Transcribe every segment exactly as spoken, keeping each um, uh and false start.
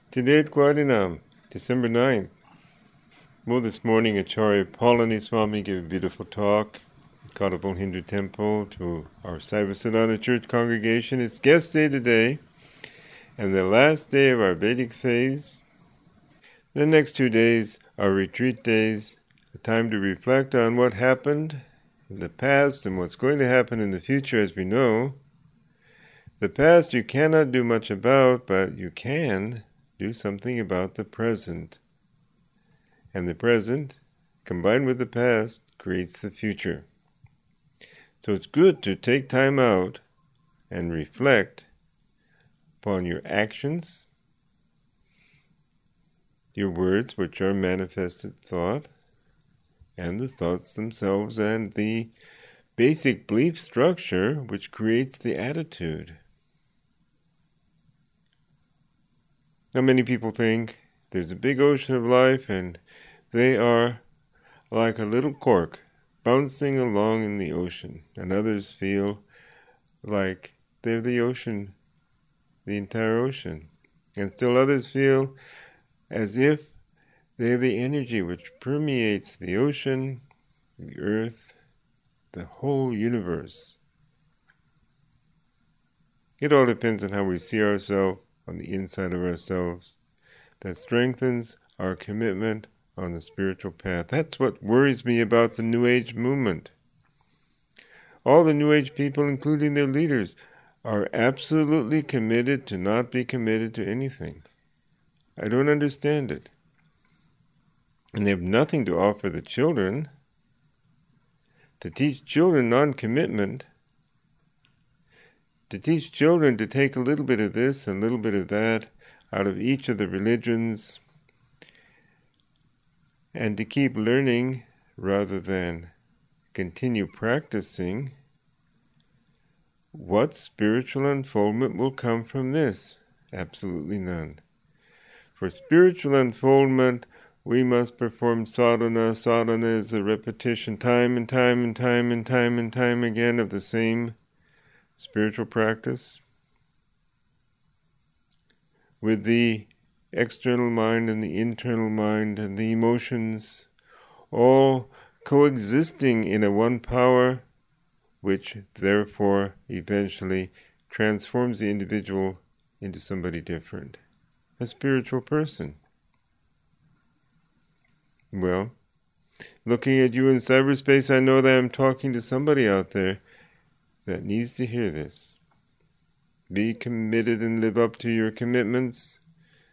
Today at Guadinam, December ninth. Well, this morning Acharya Palani gave a beautiful talk at Kadabon Hindu Temple to our Saivasiddhana Church congregation. It's guest day today, and the last day of our Vedic phase. The next two days are retreat days, a time to reflect on what happened in the past and what's going to happen in the future, as we know. The past you cannot do much about, but you can do something about the present. And the present, combined with the past, creates the future. So it's good to take time out and reflect upon your actions, your words, which are manifested thought, and the thoughts themselves, and the basic belief structure which creates the attitude. Now, many people think there's a big ocean of life and they are like a little cork bouncing along in the ocean, and others feel like they're the ocean, the entire ocean. And still others feel as if they're the energy which permeates the ocean, the earth, the whole universe. It all depends on how we see ourselves on the inside of ourselves. That strengthens our commitment on the spiritual path. That's what worries me about the New Age movement. All the New Age people, including their leaders, are absolutely committed to not be committed to anything. I don't understand it. And they have nothing to offer the children. To teach children non-commitment, to teach children to take a little bit of this and a little bit of that out of each of the religions, and to keep learning rather than continue practicing, what spiritual unfoldment will come from this? Absolutely none. For spiritual unfoldment, we must perform sadhana. Sadhana is the repetition time and time and time and time and time again of the same spiritual practice, with the external mind and the internal mind and the emotions all coexisting in a one power, which therefore eventually transforms the individual into somebody different, a spiritual person. Well, looking at you in cyberspace, I know that I'm talking to somebody out there that needs to hear this. Be committed and live up to your commitments.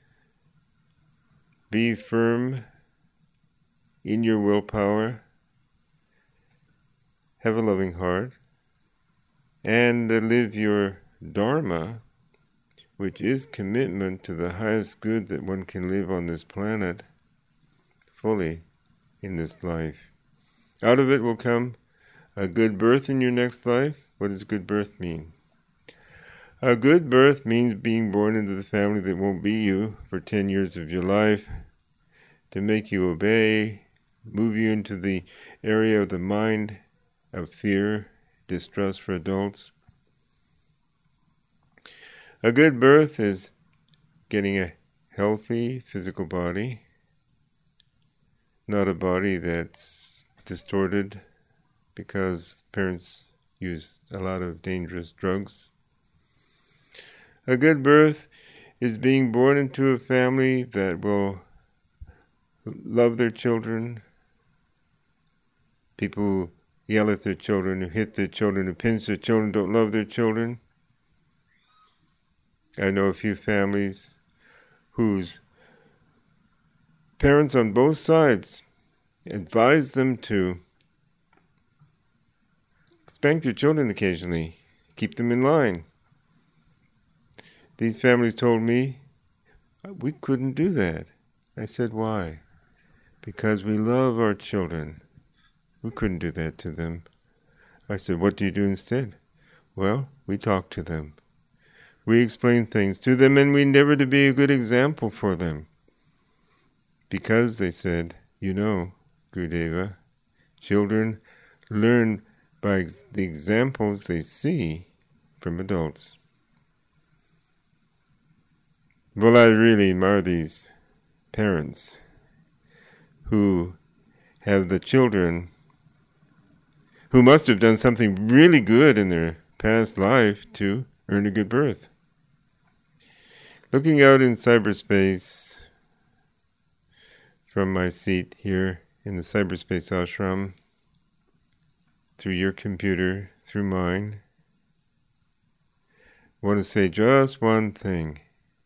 Be firm in your willpower. Have a loving heart. And live your dharma, which is commitment to the highest good that one can live on this planet, fully in this life. Out of it will come a good birth in your next life. What does good birth mean? A good birth means being born into the family that won't be you for ten years of your life, to make you obey, move you into the area of the mind of fear, distrust for adults. A good birth is getting a healthy physical body, not a body that's distorted because parents use a lot of dangerous drugs. A good birth is being born into a family that will love their children. People who yell at their children, who hit their children, who pinch their children, don't love their children. I know a few families whose parents on both sides advise them to spank their children occasionally, keep them in line. These families told me, we couldn't do that. I said, why? Because we love our children. We couldn't do that to them. I said, what do you do instead? Well, we talk to them. We explain things to them, and we endeavor to be a good example for them. Because, they said, you know, Gurudeva, children learn by ex- the examples they see from adults. Well, I really admire these parents who have the children who must have done something really good in their past life to earn a good birth. Looking out in cyberspace from my seat here in the cyberspace ashram, through your computer, through mine, I want to say just one thing.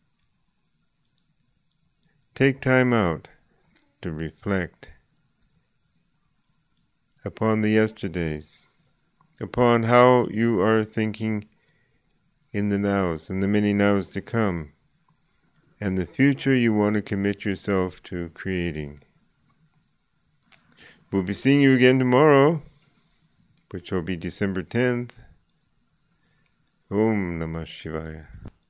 Take time out to reflect upon the yesterdays, upon how you are thinking in the nows and the many nows to come, and the future you want to commit yourself to creating. We'll be seeing you again tomorrow, which will be December tenth. Om Namah Shivaya.